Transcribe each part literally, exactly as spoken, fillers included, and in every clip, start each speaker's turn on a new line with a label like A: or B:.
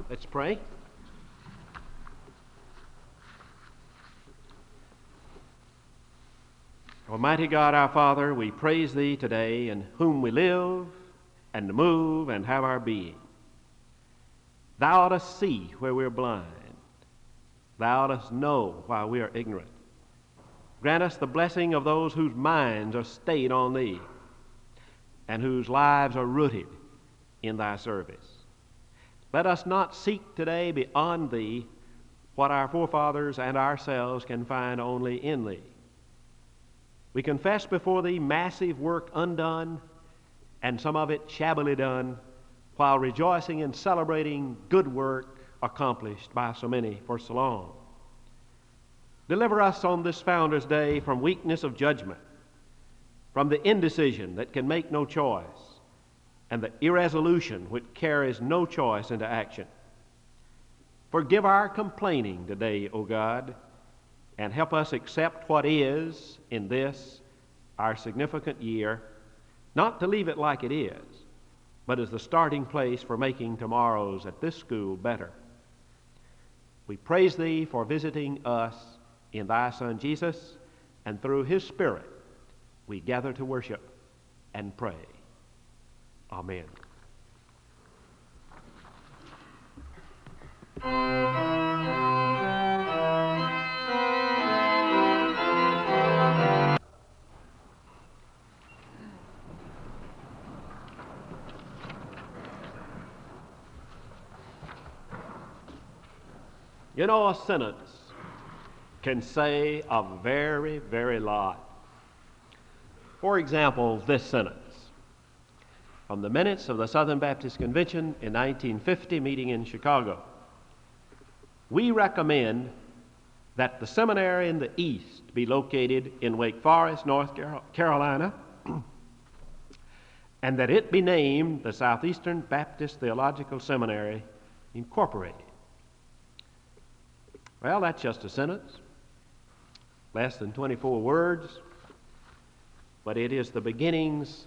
A: Let's pray. Almighty God, our Father, we praise Thee today, in whom we live and move and have our being. Thou oughtest see where we're blind. Thou oughtest know while we are ignorant. Grant us the blessing of those whose minds are stayed on Thee and whose lives are rooted in Thy service. Let us not seek today beyond Thee what our forefathers and ourselves can find only in Thee. We confess before Thee massive work undone and some of it shabbily done, while rejoicing and celebrating good work accomplished by so many for so long. Deliver us on this Founders' Day from weakness of judgment, from the indecision that can make no choice, and the irresolution which carries no choice into action. Forgive our complaining today, O God, and help us accept what is in this, our significant year, not to leave it like it is, but as the starting place for making tomorrow's at this school better. We praise Thee for visiting us in Thy Son Jesus, and through His Spirit we gather to worship and pray. Amen. You know, a sentence can say a very, very lot. For example, this sentence. From the minutes of the Southern Baptist Convention in nineteen fifty, meeting in Chicago. We recommend that the seminary in the East be located in Wake Forest, North Carolina, and that it be named the Southeastern Baptist Theological Seminary, Incorporated. Well, that's just a sentence, less than twenty-four words, but it is the beginnings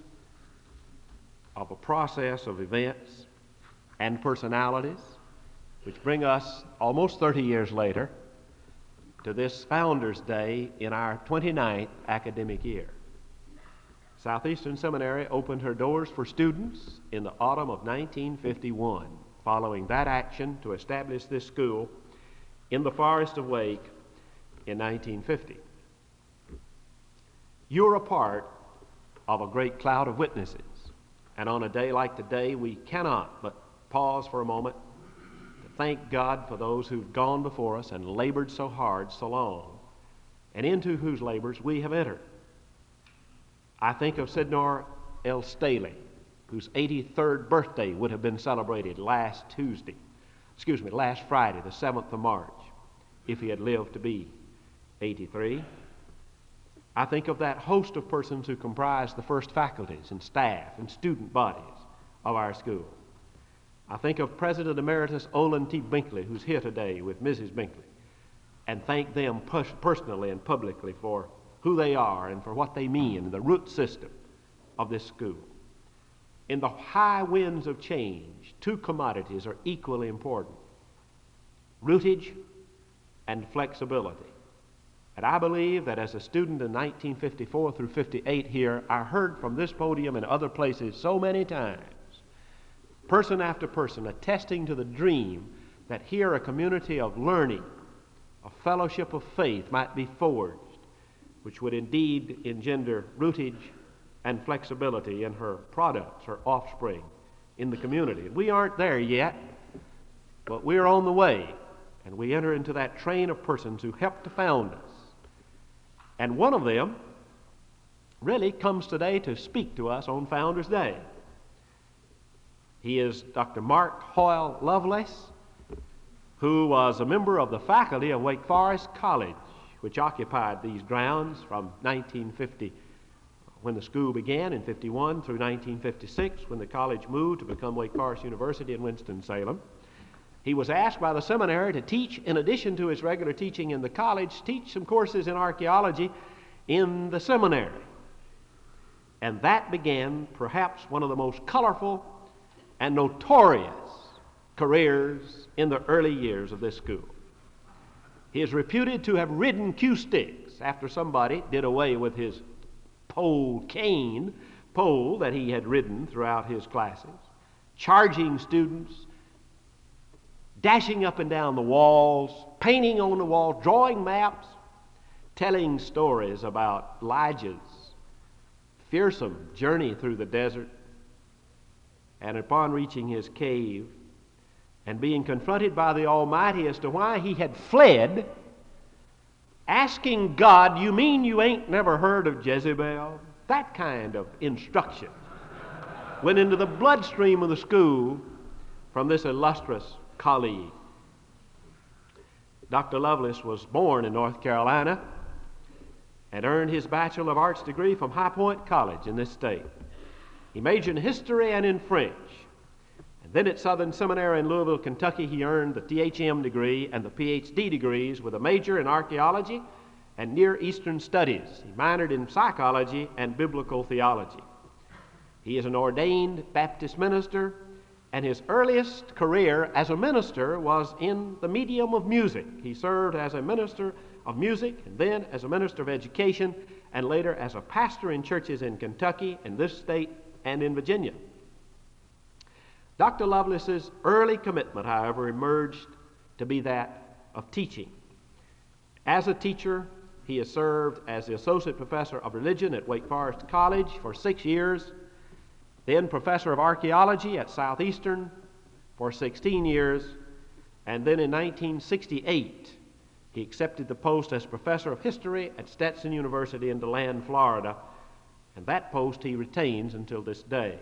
A: of a process of events and personalities which bring us almost thirty years later to this Founders' Day in our twenty-ninth academic year. Southeastern Seminary opened her doors for students in the autumn of nineteen fifty-one, following that action to establish this school in the Forest of Wake in nineteen fifty. You're a part of a great cloud of witnesses. And on a day like today, we cannot but pause for a moment to thank God for those who've gone before us and labored so hard so long, and into whose labors we have entered. I think of Sydnor L. Staley, whose eighty-third birthday would have been celebrated last Tuesday, excuse me, last Friday, the seventh of March, if he had lived to be eighty-three. I think of that host of persons who comprise the first faculties and staff and student bodies of our school. I think of President Emeritus Olin T. Binkley, who's here today with Missus Binkley, and thank them pers- personally and publicly for who they are and for what they mean in the root system of this school. In the high winds of change, two commodities are equally important: rootage and flexibility. And I believe that as a student in nineteen fifty-four through fifty-eight here, I heard from this podium and other places so many times, person after person attesting to the dream that here a community of learning, a fellowship of faith might be forged, which would indeed engender rootage and flexibility in her products, her offspring in the community. We aren't there yet, but we're on the way, and we enter into that train of persons who helped to found us. And one of them really comes today to speak to us on Founders' Day. He is Doctor Mark Hoyle Lovelace, who was a member of the faculty of Wake Forest College, which occupied these grounds from nineteen fifty, when the school began, in fifty-one, through nineteen fifty-six, when the college moved to become Wake Forest University in Winston-Salem. He was asked by the seminary to teach, in addition to his regular teaching in the college, teach some courses in archaeology in the seminary. And that began perhaps one of the most colorful and notorious careers in the early years of this school. He is reputed to have ridden cue sticks after somebody did away with his pole cane pole that he had ridden throughout his classes, charging students, dashing up and down the walls, painting on the wall, drawing maps, telling stories about Elijah's fearsome journey through the desert, and upon reaching his cave and being confronted by the Almighty as to why he had fled, asking God, "You mean you ain't never heard of Jezebel?" That kind of instruction went into the bloodstream of the school from this illustrious colleague. Doctor Lovelace was born in North Carolina and earned his Bachelor of Arts degree from High Point College in this state. He majored in history and in French. And then at Southern Seminary in Louisville, Kentucky, he earned the T H M degree and the P H D degrees with a major in archaeology and Near Eastern studies. He minored in psychology and biblical theology. He is an ordained Baptist minister, and his earliest career as a minister was in the medium of music. He served as a minister of music, and then as a minister of education, and later as a pastor in churches in Kentucky, in this state, and in Virginia. Doctor Lovelace's early commitment, however, emerged to be that of teaching. As a teacher, he has served as the Associate Professor of Religion at Wake Forest College for six years, then Professor of Archaeology at Southeastern for sixteen years, and then in nineteen sixty-eight, he accepted the post as Professor of History at Stetson University in DeLand, Florida, and that post he retains until this day.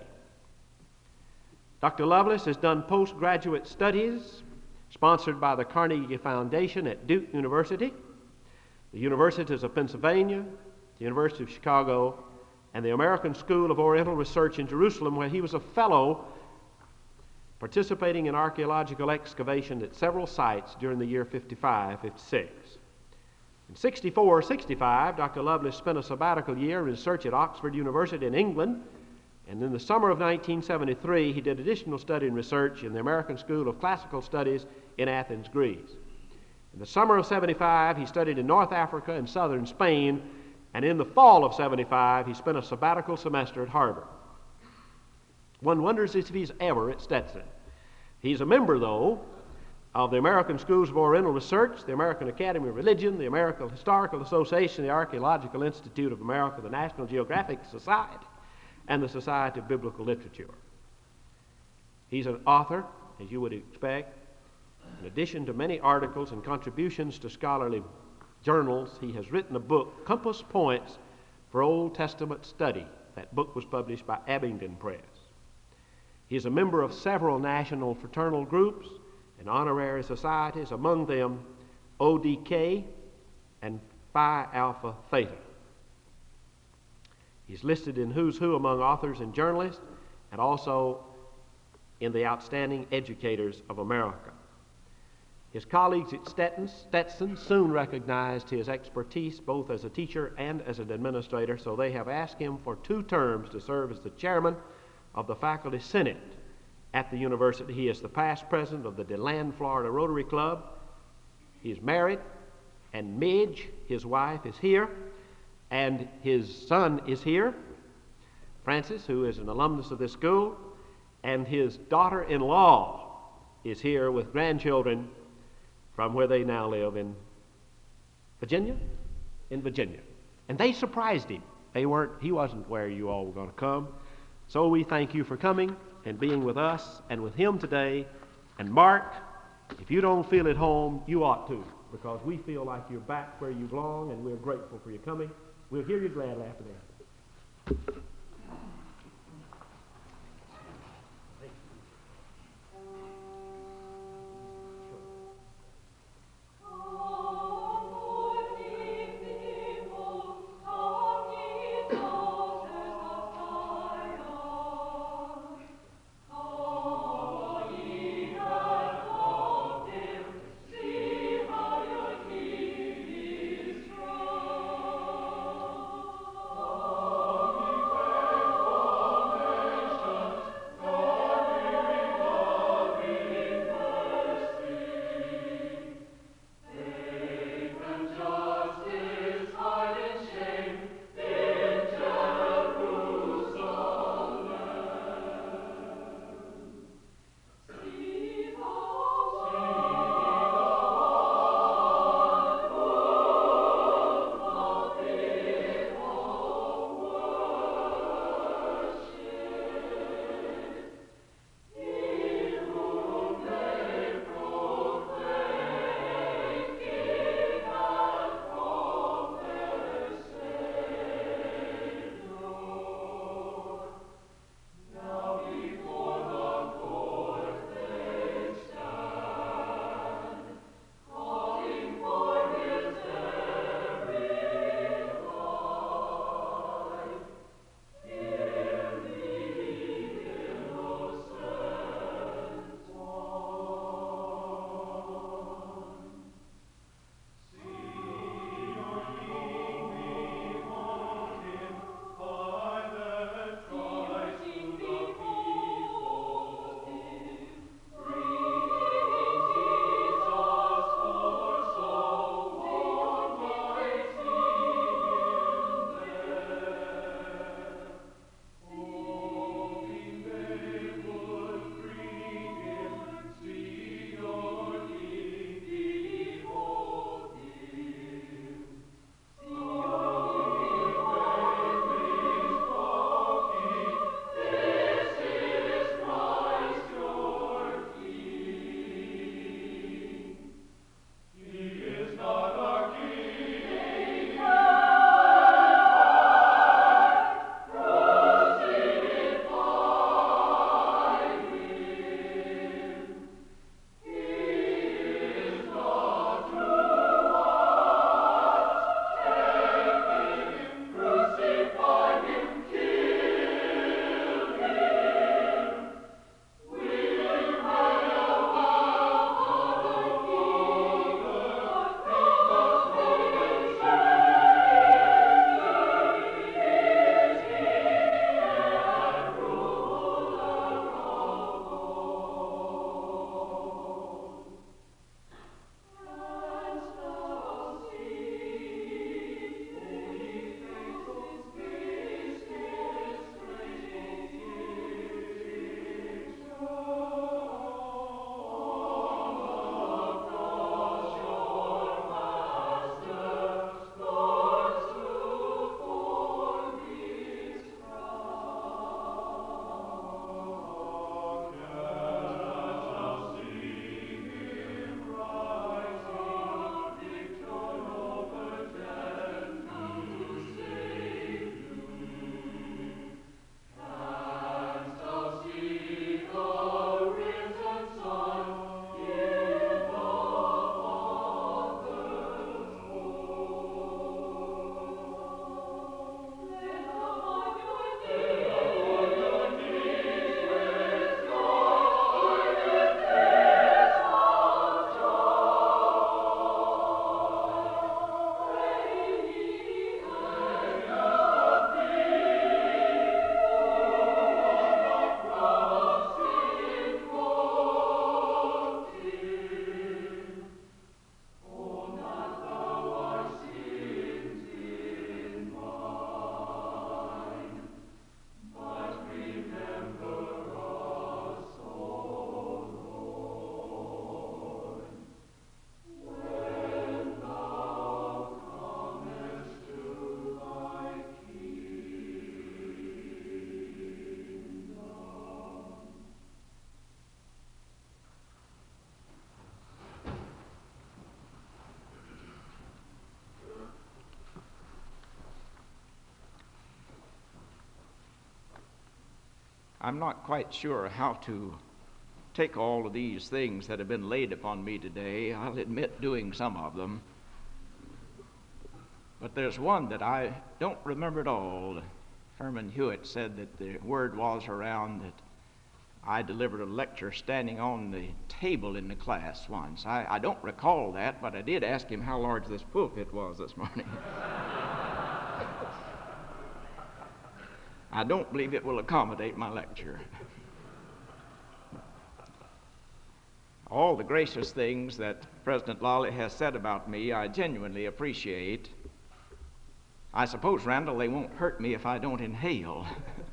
A: Doctor Lovelace has done postgraduate studies sponsored by the Carnegie Foundation at Duke University, the Universities of Pennsylvania, the University of Chicago, and the American School of Oriental Research in Jerusalem, where he was a fellow participating in archaeological excavation at several sites during the year fifty-five fifty-six. In sixty-four sixty-five, Doctor Lovelace spent a sabbatical year in research at Oxford University in England, and in the summer of nineteen seventy-three, he did additional study and research in the American School of Classical Studies in Athens, Greece. In the summer of seventy-five, he studied in North Africa and southern Spain, and in the fall of seventy-five, he spent a sabbatical semester at Harvard. One wonders if he's ever at Stetson. He's a member, though, of the American Schools of Oriental Research, the American Academy of Religion, the American Historical Association, the Archaeological Institute of America, the National Geographic Society, and the Society of Biblical Literature. He's an author, as you would expect. In addition to many articles and contributions to scholarly journals, he has written a book, Compass Points for Old Testament Study. That book was published by Abingdon Press. He is a member of several national fraternal groups and honorary societies, among them O D K and Phi Alpha Theta. He's listed in Who's Who among authors and journalists, and also in the Outstanding Educators of America. His colleagues at Stetson, Stetson soon recognized his expertise both as a teacher and as an administrator, so they have asked him for two terms to serve as the chairman of the Faculty Senate at the university. He is the past president of the DeLand, Florida Rotary Club. He is married, and Midge, his wife, is here, and his son is here, Francis, who is an alumnus of this school, and his daughter-in-law is here with grandchildren from where they now live in Virginia, in Virginia. And they surprised him. They weren't, he wasn't where you all were going to come. So we thank you for coming and being with us and with him today. And Mark, if you don't feel at home, you ought to, because we feel like you're back where you belong, and we're grateful for your coming. We'll hear you gladly after that.
B: I'm not quite sure how to take all of these things that have been laid upon me today. I'll admit doing some of them. But there's one that I don't remember at all. Herman Hewitt said that the word was around that I delivered a lecture standing on the table in the class once. I, I don't recall that, but I did ask him how large this pulpit was this morning. I don't believe it will accommodate my lecture. All the gracious things that President Lolly has said about me, I genuinely appreciate. I suppose, Randall, they won't hurt me if I don't inhale.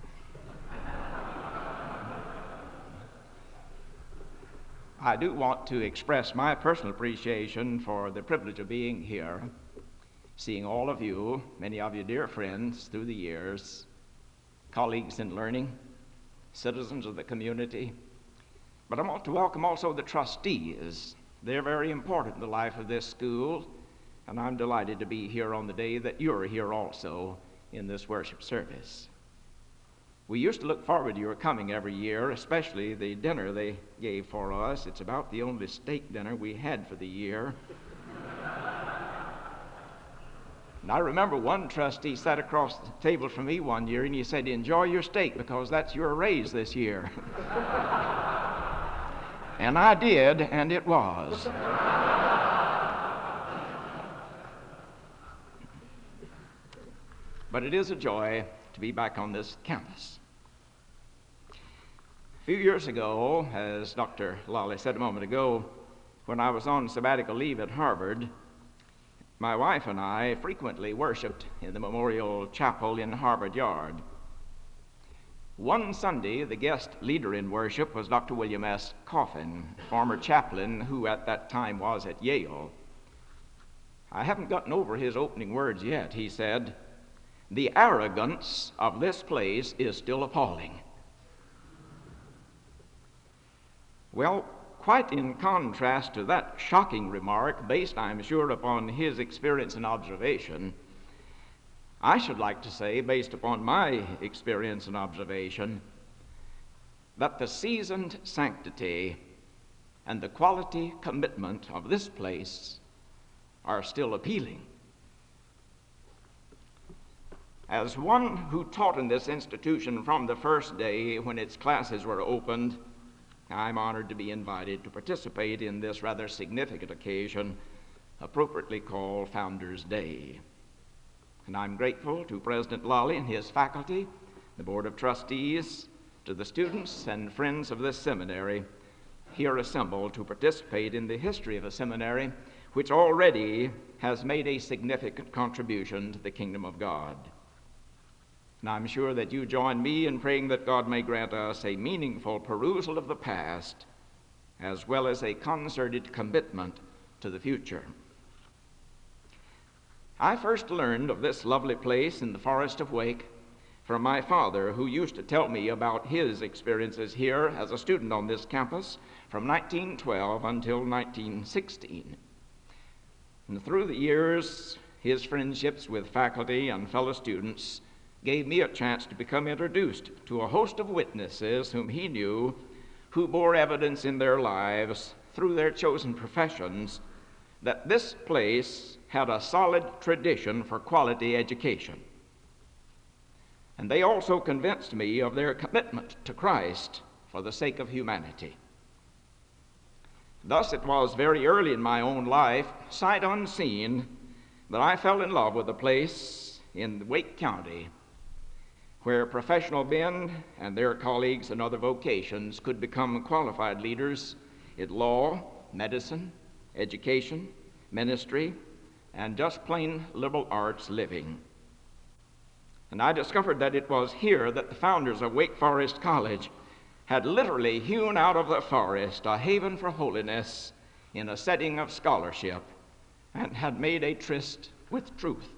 B: I do want to express my personal appreciation for the privilege of being here, seeing all of you, many of you dear friends through the years, colleagues in learning, citizens of the community. But I want to welcome also the trustees. They're very important in the life of this school, and I'm delighted to be here on the day that you're here also in this worship service. We used to look forward to your coming every year, especially the dinner they gave for us. It's about the only steak dinner we had for the year. And I remember one trustee sat across the table from me one year and he said, "Enjoy your steak because that's your raise this year." And I did, and it was. But it is a joy to be back on this campus. A few years ago, as Doctor Lolly said a moment ago, when I was on sabbatical leave at Harvard, my wife and I frequently worshiped in the Memorial Chapel in Harvard Yard. One Sunday, the guest leader in worship was Doctor William S. Coffin, former chaplain who at that time was at Yale. I haven't gotten over his opening words yet. He said, "The arrogance of this place is still appalling." Well, quite in contrast to that shocking remark, based, I'm sure, upon his experience and observation, I should like to say, based upon my experience and observation, that the seasoned sanctity and the quality commitment of this place are still appealing. As one who taught in this institution from the first day when its classes were opened, I'm honored to be invited to participate in this rather significant occasion, appropriately called Founders Day. And I'm grateful to President Lolly and his faculty, the Board of Trustees, to the students and friends of this seminary here assembled to participate in the history of a seminary which already has made a significant contribution to the kingdom of God. And I'm sure that you join me in praying that God may grant us a meaningful perusal of the past as well as a concerted commitment to the future. I first learned of this lovely place in the Forest of Wake from my father, who used to tell me about his experiences here as a student on this campus from nineteen twelve until nineteen sixteen. And through the years, his friendships with faculty and fellow students gave me a chance to become introduced to a host of witnesses whom he knew, who bore evidence in their lives through their chosen professions that this place had a solid tradition for quality education. And they also convinced me of their commitment to Christ for the sake of humanity. Thus it was very early in my own life, sight unseen, that I fell in love with a place in Wake County where professional men and their colleagues in other vocations could become qualified leaders in law, medicine, education, ministry, and just plain liberal arts living. And I discovered that it was here that the founders of Wake Forest College had literally hewn out of the forest a haven for holiness in a setting of scholarship and had made a tryst with truth.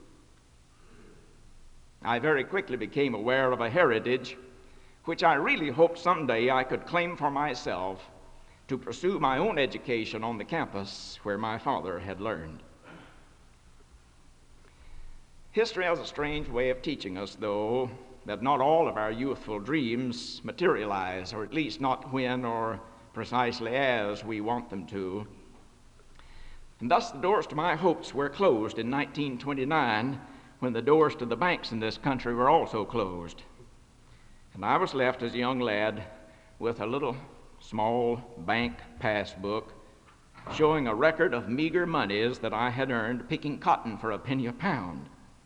B: I very quickly became aware of a heritage which I really hoped someday I could claim for myself to pursue my own education on the campus where my father had learned. History has a strange way of teaching us, though, that not all of our youthful dreams materialize, or at least not when or precisely as we want them to. And thus the doors to my hopes were closed in nineteen twenty-nine, when the doors to the banks in this country were also closed. And I was left as a young lad with a little small bank passbook showing a record of meager moneys that I had earned picking cotton for a penny a pound.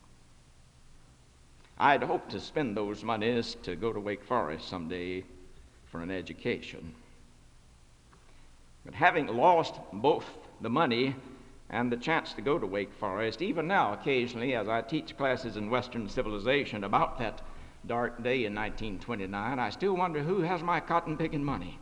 B: I'd hoped to spend those moneys to go to Wake Forest someday for an education. But having lost both the money and the chance to go to Wake Forest, even now occasionally as I teach classes in Western civilization about that dark day in nineteen twenty-nine, I still wonder who has my cotton picking money.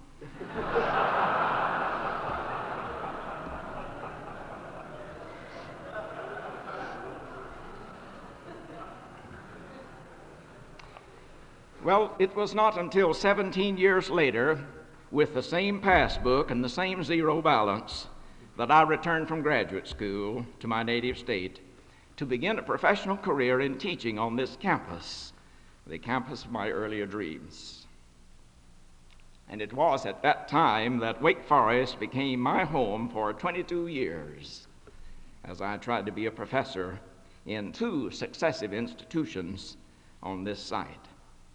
B: Well, it was not until seventeen years later, with the same passbook and the same zero balance, that I returned from graduate school to my native state to begin a professional career in teaching on this campus, the campus of my earlier dreams. And it was at that time that Wake Forest became my home for twenty-two years, as I tried to be a professor in two successive institutions on this site.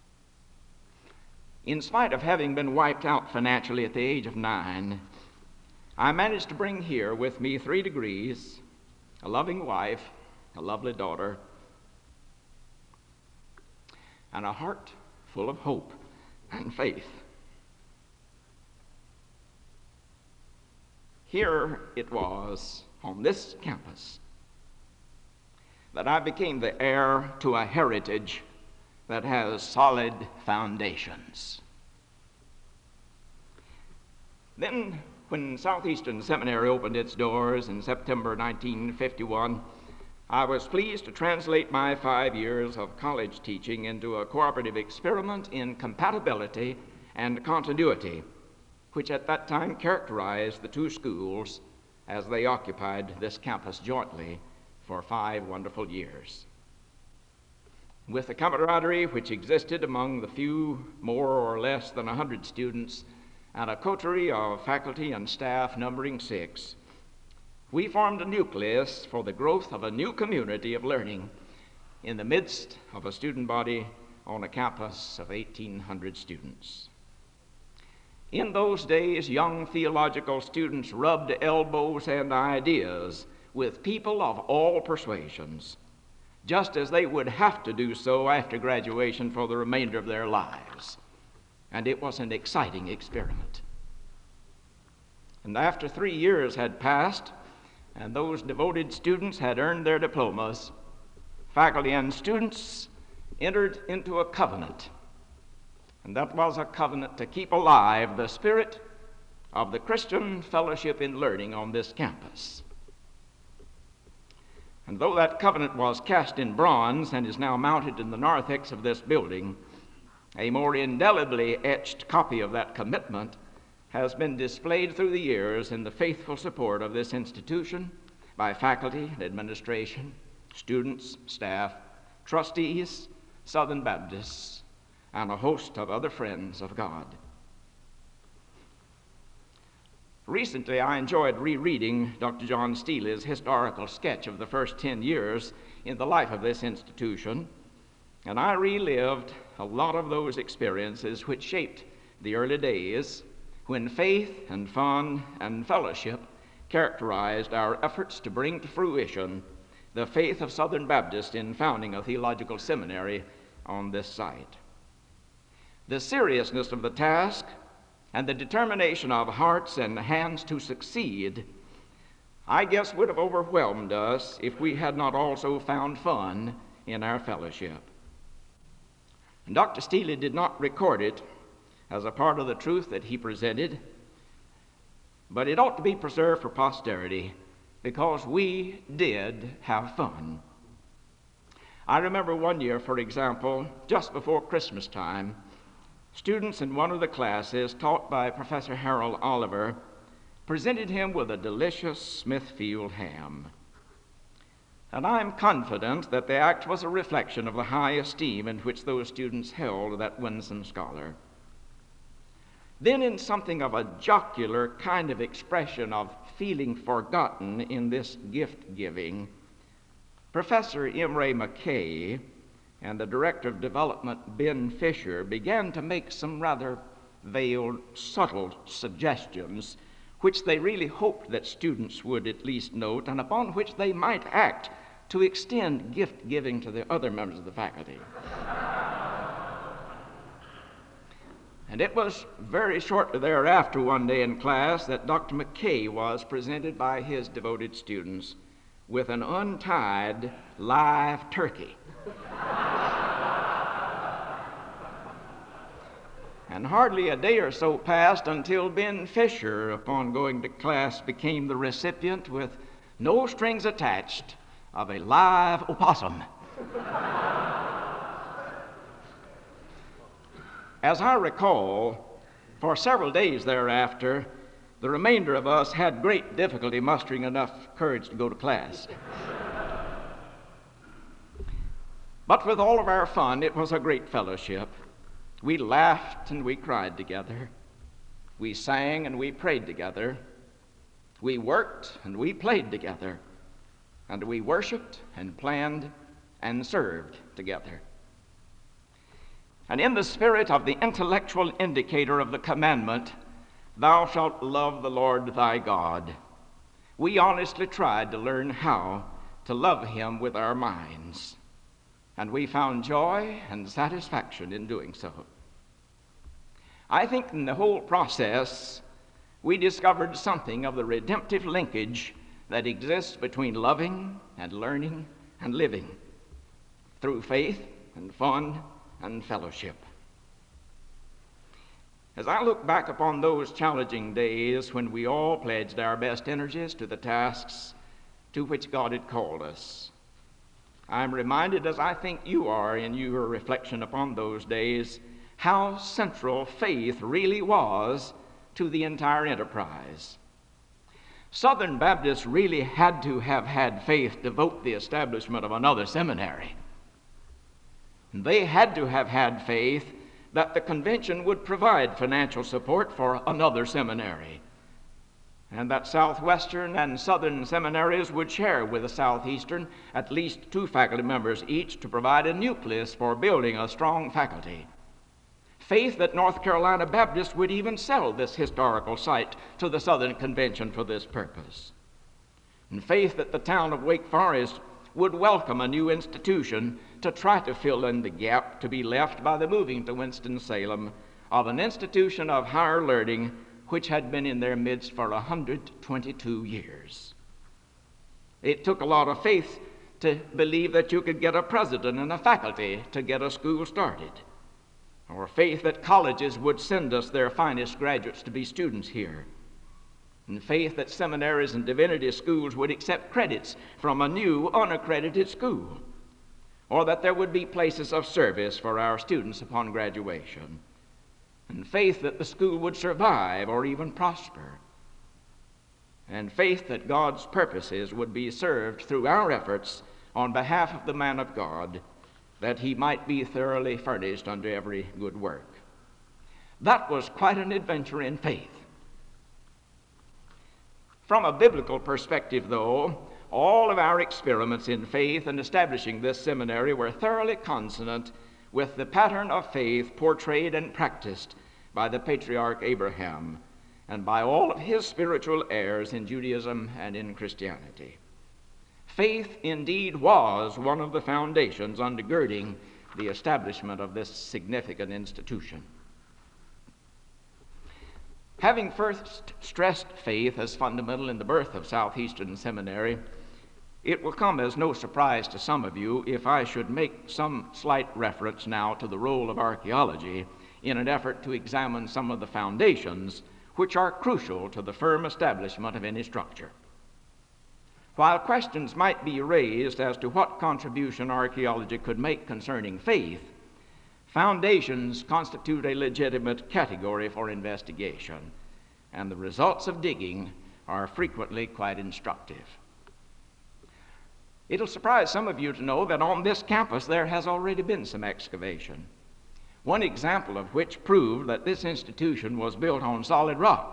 B: In spite of having been wiped out financially at the age of nine, I managed to bring here with me three degrees, a loving wife, a lovely daughter, and a heart full of hope and faith. Here it was on this campus that I became the heir to a heritage that has solid foundations. Then, when Southeastern Seminary opened its doors in September nineteen fifty-one, I was pleased to translate my five years of college teaching into a cooperative experiment in compatibility and continuity, which at that time characterized the two schools as they occupied this campus jointly for five wonderful years. With the camaraderie which existed among the few more or less than a hundred students and a coterie of faculty and staff numbering six, we formed a nucleus for the growth of a new community of learning in the midst of a student body on a campus of eighteen hundred students. In those days, young theological students rubbed elbows and ideas with people of all persuasions, just as they would have to do so after graduation for the remainder of their lives. And it was an exciting experiment. And after three years had passed, and those devoted students had earned their diplomas, faculty and students entered into a covenant. And that was a covenant to keep alive the spirit of the Christian fellowship in learning on this campus. And though that covenant was cast in bronze and is now mounted in the narthex of this building, a more indelibly etched copy of that commitment has been displayed through the years in the faithful support of this institution by faculty and administration, students, staff, trustees, Southern Baptists, and a host of other friends of God. Recently, I enjoyed rereading Doctor John Steele's historical sketch of the first ten years in the life of this institution, and I relived a lot of those experiences which shaped the early days when faith and fun and fellowship characterized our efforts to bring to fruition the faith of Southern Baptists in founding a theological seminary on this site. The seriousness of the task and the determination of hearts and hands to succeed, I guess, would have overwhelmed us if we had not also found fun in our fellowship. And Doctor Steele did not record it as a part of the truth that he presented, but it ought to be preserved for posterity because we did have fun. I remember one year, for example, just before Christmas time, students in one of the classes taught by Professor Harold Oliver presented him with a delicious Smithfield ham. And I'm confident that the act was a reflection of the high esteem in which those students held that winsome scholar. Then, in something of a jocular kind of expression of feeling forgotten in this gift giving, Professor Imre McKay and the Director of Development, Ben Fisher, began to make some rather veiled, subtle suggestions, which they really hoped that students would at least note, and upon which they might act to extend gift giving to the other members of the faculty. And it was very shortly thereafter, one day in class, that Doctor McKay was presented by his devoted students with an untied live turkey. And hardly a day or so passed until Ben Fisher, upon going to class, became the recipient, with no strings attached, of a live opossum. As I recall, for several days thereafter, the remainder of us had great difficulty mustering enough courage to go to class. But with all of our fun, it was a great fellowship. We laughed and we cried together. We sang and we prayed together. We worked and we played together. And we worshiped and planned and served together. And in the spirit of the intellectual indicator of the commandment, "Thou shalt love the Lord thy God," we honestly tried to learn how to love him with our minds. And we found joy and satisfaction in doing so. I think in the whole process, we discovered something of the redemptive linkage that exists between loving and learning and living through faith and fun and fellowship. As I look back upon those challenging days when we all pledged our best energies to the tasks to which God had called us, I'm reminded, as I think you are in your reflection upon those days, how central faith really was to the entire enterprise. Southern Baptists really had to have had faith to vote the establishment of another seminary. They had to have had faith that the convention would provide financial support for another seminary, and that Southwestern and Southern seminaries would share with the Southeastern at least two faculty members each to provide a nucleus for building a strong faculty. Faith that North Carolina Baptists would even sell this historical site to the Southern Convention for this purpose. And faith that the town of Wake Forest would welcome a new institution to try to fill in the gap to be left by the moving to Winston-Salem of an institution of higher learning which had been in their midst for one hundred twenty-two years. It took a lot of faith to believe that you could get a president and a faculty to get a school started, or faith that colleges would send us their finest graduates to be students here, and faith that seminaries and divinity schools would accept credits from a new unaccredited school, or that there would be places of service for our students upon graduation, and faith that the school would survive or even prosper, and faith that God's purposes would be served through our efforts on behalf of the man of God, that he might be thoroughly furnished unto every good work. That was quite an adventure in faith. From a biblical perspective, though, all of our experiments in faith in establishing this seminary were thoroughly consonant with the pattern of faith portrayed and practiced by the patriarch Abraham and by all of his spiritual heirs in Judaism and in Christianity. Faith indeed was one of the foundations undergirding the establishment of this significant institution. Having first stressed faith as fundamental in the birth of Southeastern Seminary, it will come as no surprise to some of you if I should make some slight reference now to the role of archaeology in an effort to examine some of the foundations which are crucial to the firm establishment of any structure. While questions might be raised as to what contribution archaeology could make concerning faith, foundations constitute a legitimate category for investigation, and the results of digging are frequently quite instructive. It'll surprise some of you to know that on this campus there has already been some excavation. One example of which proved that this institution was built on solid rock.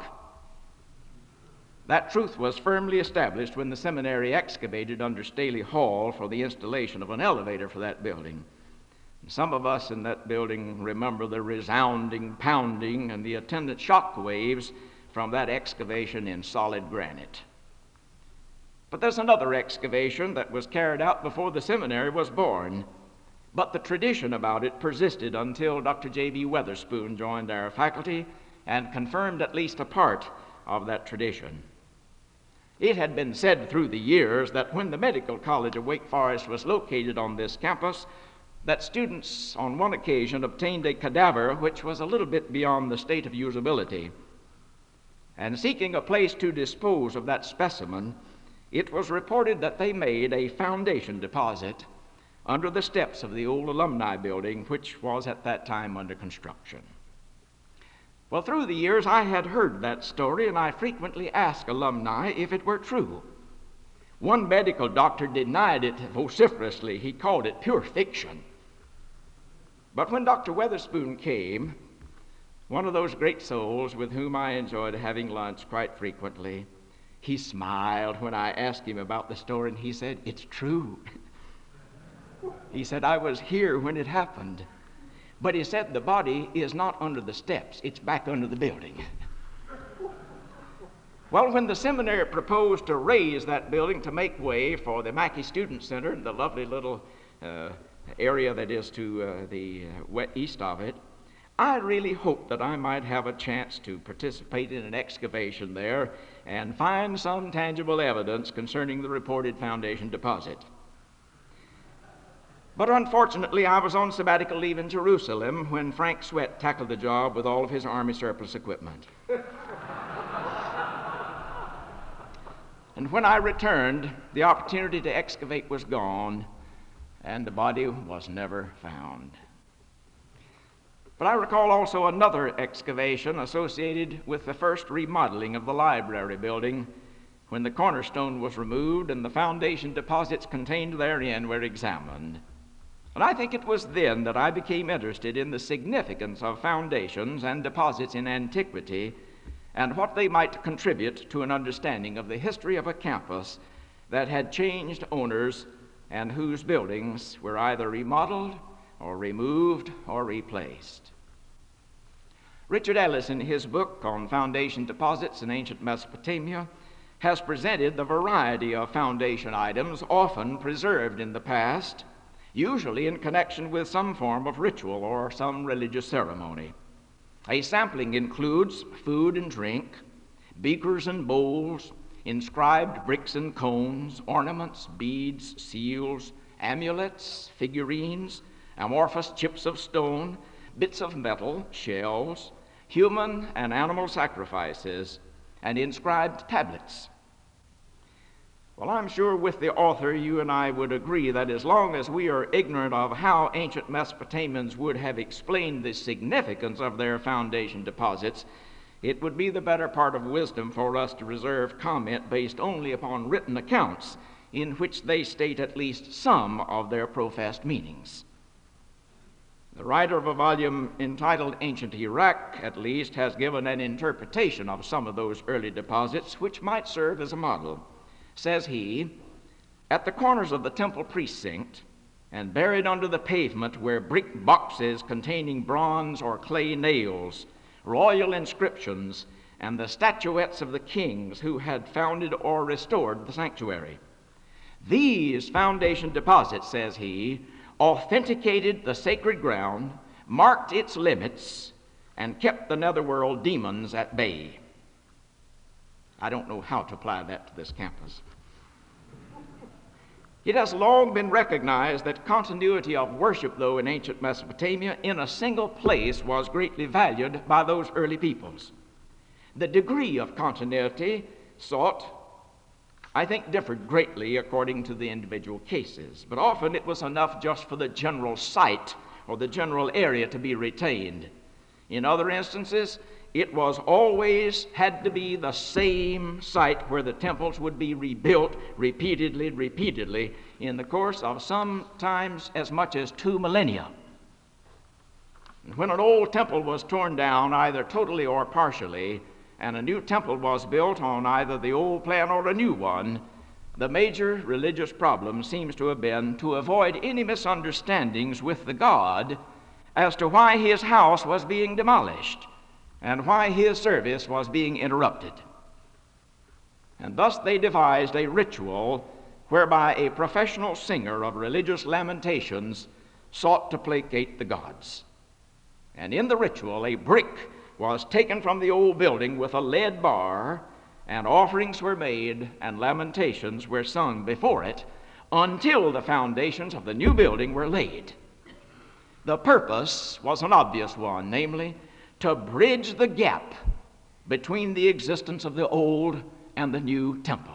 B: That truth was firmly established when the seminary excavated under Staley Hall for the installation of an elevator for that building. Some of us in that building remember the resounding pounding and the attendant shock waves from that excavation in solid granite. But there's another excavation that was carried out before the seminary was born, but the tradition about it persisted until Doctor J B Weatherspoon joined our faculty and confirmed at least a part of that tradition. It had been said through the years that when the Medical College of Wake Forest was located on this campus, that students on one occasion obtained a cadaver which was a little bit beyond the state of usability. And seeking a place to dispose of that specimen, it was reported that they made a foundation deposit under the steps of the old alumni building, which was at that time under construction. Well, through the years, I had heard that story, and I frequently asked alumni if it were true. One medical doctor denied it vociferously. He called it pure fiction. But when Doctor Weatherspoon came, one of those great souls with whom I enjoyed having lunch quite frequently, he smiled when I asked him about the story, and he said, "It's true." He said, "I was here when it happened." But he said, "The body is not under the steps, it's back under the building." Well, when the seminary proposed to raise that building to make way for the Mackey Student Center, the lovely little uh, area that is to uh, the uh, east of it, I really hoped that I might have a chance to participate in an excavation there and find some tangible evidence concerning the reported foundation deposit. But unfortunately, I was on sabbatical leave in Jerusalem when Frank Sweat tackled the job with all of his Army surplus equipment. And when I returned, the opportunity to excavate was gone, and the body was never found. But I recall also another excavation associated with the first remodeling of the library building, when the cornerstone was removed and the foundation deposits contained therein were examined. And I think it was then that I became interested in the significance of foundations and deposits in antiquity and what they might contribute to an understanding of the history of a campus that had changed owners and whose buildings were either remodeled or removed or replaced. Richard Ellis, in his book on foundation deposits in ancient Mesopotamia, has presented the variety of foundation items often preserved in the past, usually in connection with some form of ritual or some religious ceremony. A sampling includes food and drink, beakers and bowls, inscribed bricks and cones, ornaments, beads, seals, amulets, figurines, amorphous chips of stone, bits of metal, shells, human and animal sacrifices, and inscribed tablets. Well, I'm sure with the author, you and I would agree that as long as we are ignorant of how ancient Mesopotamians would have explained the significance of their foundation deposits, it would be the better part of wisdom for us to reserve comment based only upon written accounts in which they state at least some of their professed meanings. The writer of a volume entitled Ancient Iraq, at least, has given an interpretation of some of those early deposits which might serve as a model. Says he, "At the corners of the temple precinct and buried under the pavement were brick boxes containing bronze or clay nails, royal inscriptions, and the statuettes of the kings who had founded or restored the sanctuary. These foundation deposits," says he, "authenticated the sacred ground, marked its limits, and kept the netherworld demons at bay." I don't know how to apply that to this campus. It has long been recognized that continuity of worship, though, in ancient Mesopotamia in a single place was greatly valued by those early peoples. The degree of continuity sought, I think, differed greatly according to the individual cases, but often it was enough just for the general site or the general area to be retained. In other instances, it was always had to be the same site where the temples would be rebuilt repeatedly, repeatedly in the course of sometimes as much as two millennia. And when an old temple was torn down, either totally or partially, and a new temple was built on either the old plan or a new one, the major religious problem seems to have been to avoid any misunderstandings with the god as to why his house was being demolished and why his service was being interrupted. And thus they devised a ritual whereby a professional singer of religious lamentations sought to placate the gods. And in the ritual, a brick was taken from the old building with a lead bar, and offerings were made and lamentations were sung before it until the foundations of the new building were laid. The purpose was an obvious one, namely, to bridge the gap between the existence of the old and the new temple.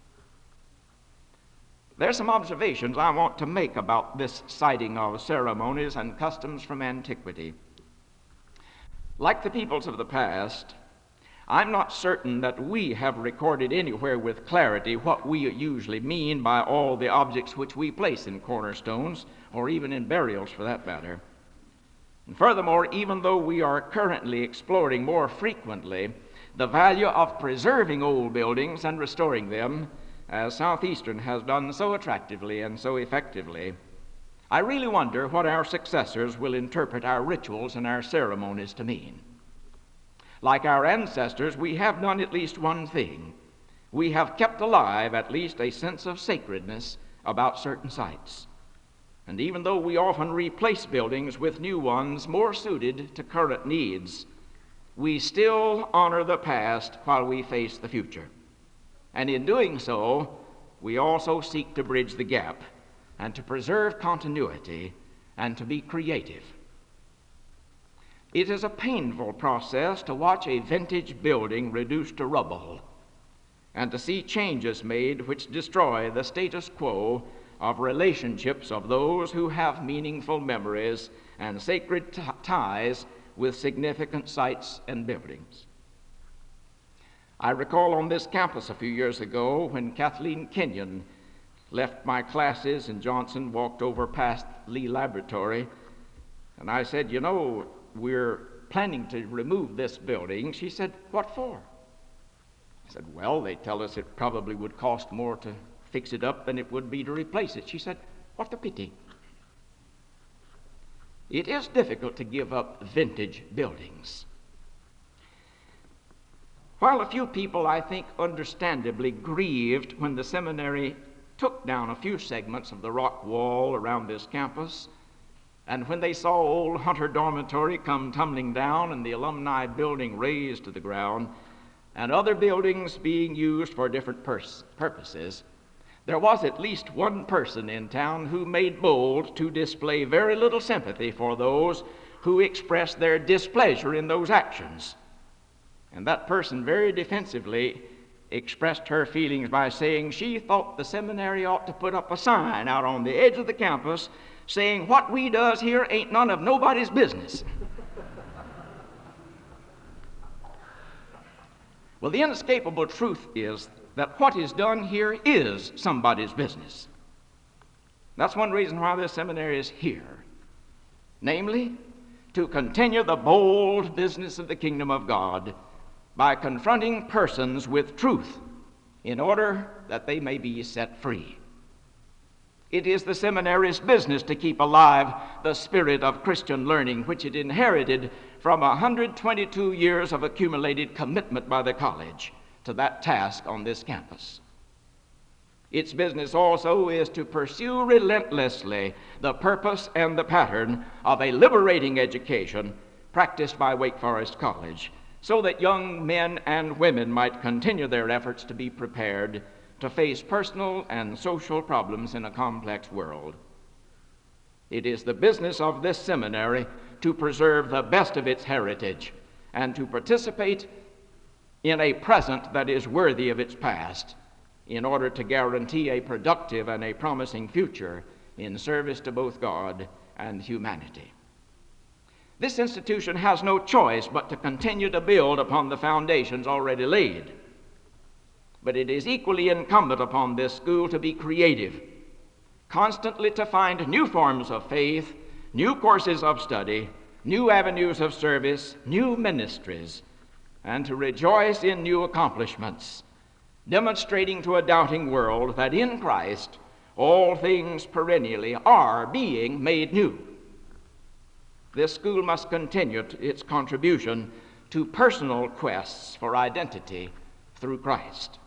B: There's some observations I want to make about this citing of ceremonies and customs from antiquity. Like the peoples of the past, I'm not certain that we have recorded anywhere with clarity what we usually mean by all the objects which we place in cornerstones, or even in burials for that matter. And furthermore, even though we are currently exploring more frequently the value of preserving old buildings and restoring them, as Southeastern has done so attractively and so effectively, I really wonder what our successors will interpret our rituals and our ceremonies to mean. Like our ancestors, we have done at least one thing. We have kept alive at least a sense of sacredness about certain sites. And even though we often replace buildings with new ones more suited to current needs, we still honor the past while we face the future. And in doing so, we also seek to bridge the gap and to preserve continuity and to be creative. It is a painful process to watch a vintage building reduced to rubble and to see changes made which destroy the status quo of relationships of those who have meaningful memories and sacred t- ties with significant sites and buildings. I recall on this campus a few years ago when Kathleen Kenyon left my classes in Johnson, walked over past Lee Laboratory, and I said, you know, we're planning to remove this building. She said, what for? I said, well, they tell us it probably would cost more to fix it up than it would be to replace it. She said, what a pity. It is difficult to give up vintage buildings. While a few people, I think, understandably grieved when the seminary took down a few segments of the rock wall around this campus, and when they saw old Hunter Dormitory come tumbling down and the alumni building razed to the ground, and other buildings being used for different pers- purposes, there was at least one person in town who made bold to display very little sympathy for those who expressed their displeasure in those actions. And that person very defensively expressed her feelings by saying she thought the seminary ought to put up a sign out on the edge of the campus saying, what we does here ain't none of nobody's business. Well, the inescapable truth is that what is done here is somebody's business. That's one reason why this seminary is here. Namely, to continue the bold business of the kingdom of God by confronting persons with truth in order that they may be set free. It is the seminary's business to keep alive the spirit of Christian learning which it inherited from one hundred twenty-two years of accumulated commitment by the college to that task on this campus. Its business also is to pursue relentlessly the purpose and the pattern of a liberating education practiced by Wake Forest College, so that young men and women might continue their efforts to be prepared to face personal and social problems in a complex world. It is the business of this seminary to preserve the best of its heritage and to participate in a present that is worthy of its past in order to guarantee a productive and a promising future in service to both God and humanity. This institution has no choice but to continue to build upon the foundations already laid. But it is equally incumbent upon this school to be creative, constantly to find new forms of faith, new courses of study, new avenues of service, new ministries, and to rejoice in new accomplishments, demonstrating to a doubting world that in Christ all things perennially are being made new. This school must continue its contribution to personal quests for identity through Christ.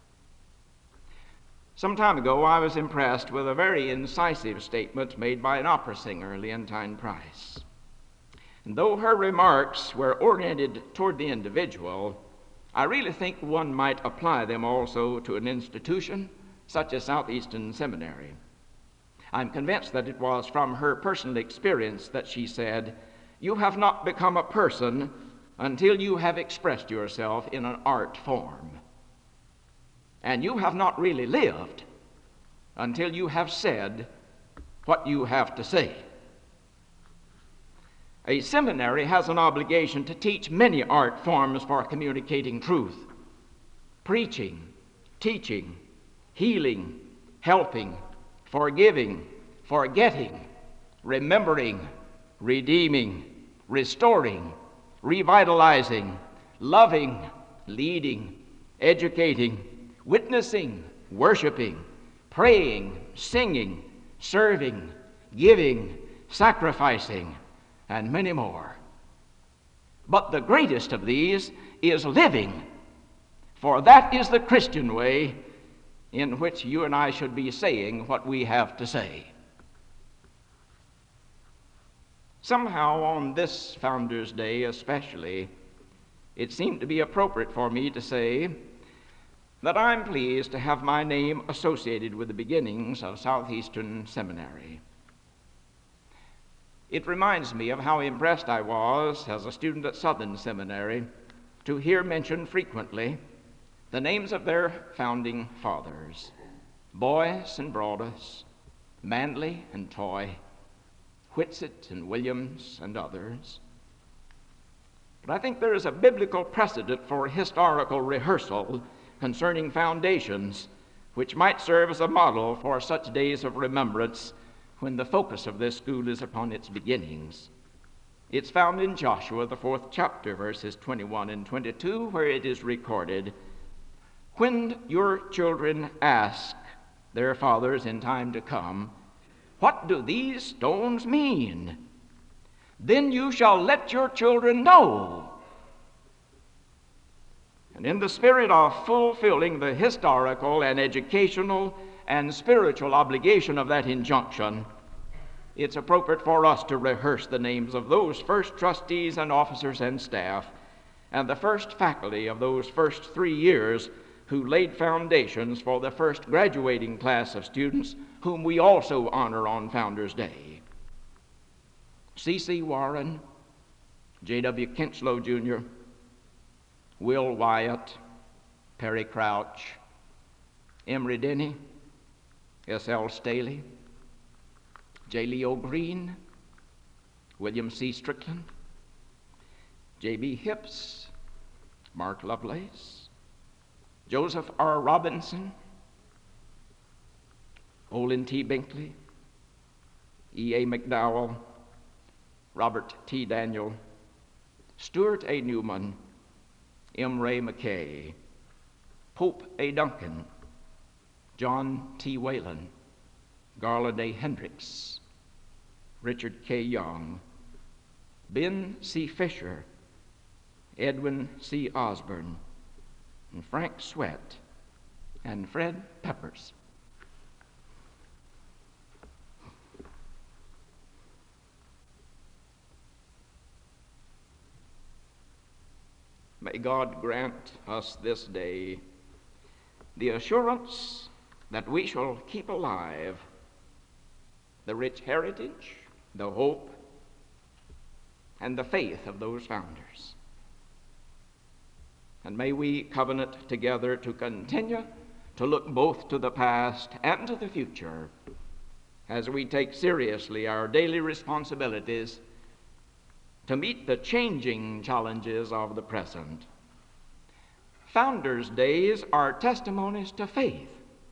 B: Some time ago, I was impressed with a very incisive statement made by an opera singer, Leontine Price. And though her remarks were oriented toward the individual, I really think one might apply them also to an institution such as Southeastern Seminary. I'm convinced that it was from her personal experience that she said, "You have not become a person until you have expressed yourself in an art form. And you have not really lived until you have said what you have to say." A seminary has an obligation to teach many art forms for communicating truth: preaching, teaching, healing, helping, forgiving, forgetting, remembering, redeeming, restoring, revitalizing, loving, leading, educating, witnessing, worshiping, praying, singing, serving, giving, sacrificing, and many more. But the greatest of these is living, for that is the Christian way in which you and I should be saying what we have to say. Somehow on this Founders' Day especially, it seemed to be appropriate for me to say that I'm pleased to have my name associated with the beginnings of Southeastern Seminary. It reminds me of how impressed I was as a student at Southern Seminary to hear mentioned frequently the names of their founding fathers: Boyce and Broadus, Manley and Toy, Whitsitt and Williams, and others. But I think there is a biblical precedent for historical rehearsal concerning foundations, which might serve as a model for such days of remembrance when the focus of this school is upon its beginnings. It's found in Joshua, the fourth chapter, verses twenty-one and twenty-two, where it is recorded, "When your children ask their fathers in time to come, 'What do these stones mean?' then you shall let your children know." And in the spirit of fulfilling the historical and educational and spiritual obligation of that injunction, it's appropriate for us to rehearse the names of those first trustees and officers and staff, and the first faculty of those first three years who laid foundations for the first graduating class of students, whom we also honor on Founders' Day. C C Warren, J W Kinchlow Junior, Will Wyatt, Perry Crouch, Emory Denny, S L Staley, J. Leo Green, William C. Strickland, J B Hips, Mark Lovelace, Joseph R. Robinson, Olin T. Binkley, E. A. McDowell, Robert T. Daniel, Stuart A. Newman, M. Ray McKay, Pope A. Duncan, John T. Whalen, Garland A. Hendricks, Richard K. Young, Ben C. Fisher, Edwin C. Osborne, and Frank Sweat, and Fred Peppers. May God grant us this day the assurance that we shall keep alive the rich heritage, the hope, and the faith of those founders. And may we covenant together to continue to look both to the past and to the future as we take seriously our daily responsibilities to meet the changing challenges of the present. Founders' days are testimonies to faith,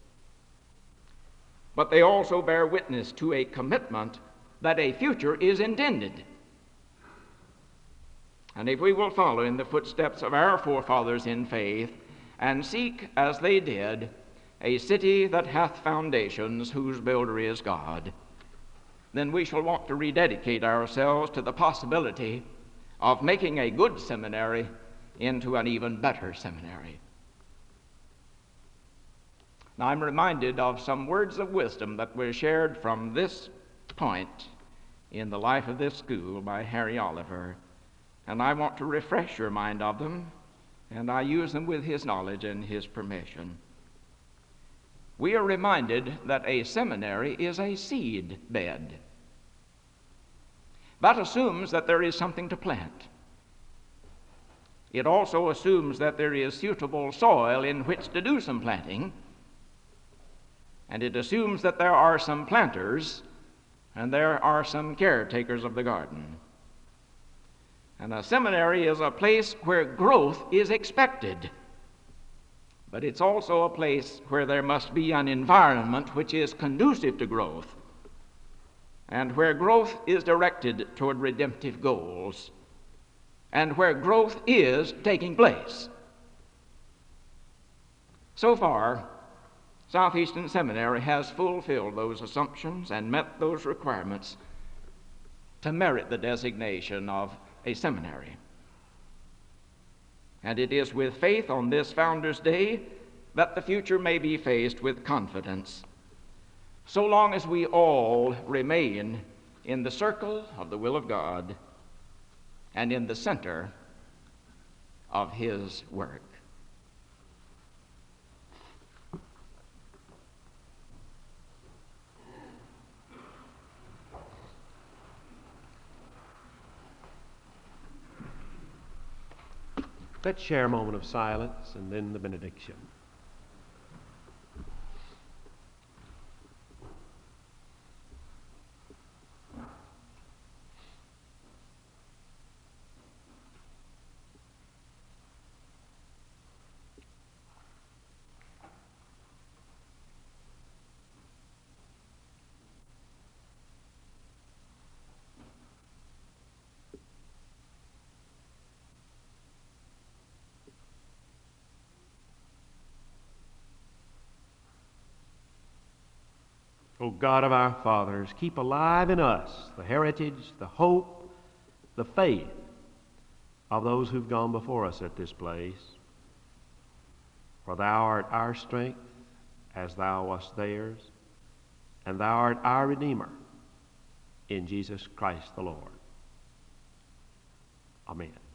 B: but they also bear witness to a commitment that a future is intended. And if we will follow in the footsteps of our forefathers in faith and seek, as they did, a city that hath foundations, whose builder is God, then we shall want to rededicate ourselves to the possibility of making a good seminary into an even better seminary. Now, I'm reminded of some words of wisdom that were shared from this point in the life of this school by Harry Oliver, and I want to refresh your mind of them, and I use them with his knowledge and his permission. We are reminded that a seminary is a seed bed. That assumes that there is something to plant. It also assumes that there is suitable soil in which to do some planting, and it assumes that there are some planters and there are some caretakers of the garden. And a seminary is a place where growth is expected, but it's also a place where there must be an environment which is conducive to growth, and where growth is directed toward redemptive goals, and where growth is taking place. So far, Southeastern Seminary has fulfilled those assumptions and met those requirements to merit the designation of a seminary. And it is with faith on this Founders' Day that the future may be faced with confidence, so long as we all remain in the circle of the will of God and in the center of His work.
A: Let's share a moment of silence and then the benediction. O God of our fathers, keep alive in us the heritage, the hope, the faith of those who've gone before us at this place. For thou art our strength, as thou wast theirs, and thou art our Redeemer, in Jesus Christ the Lord. Amen.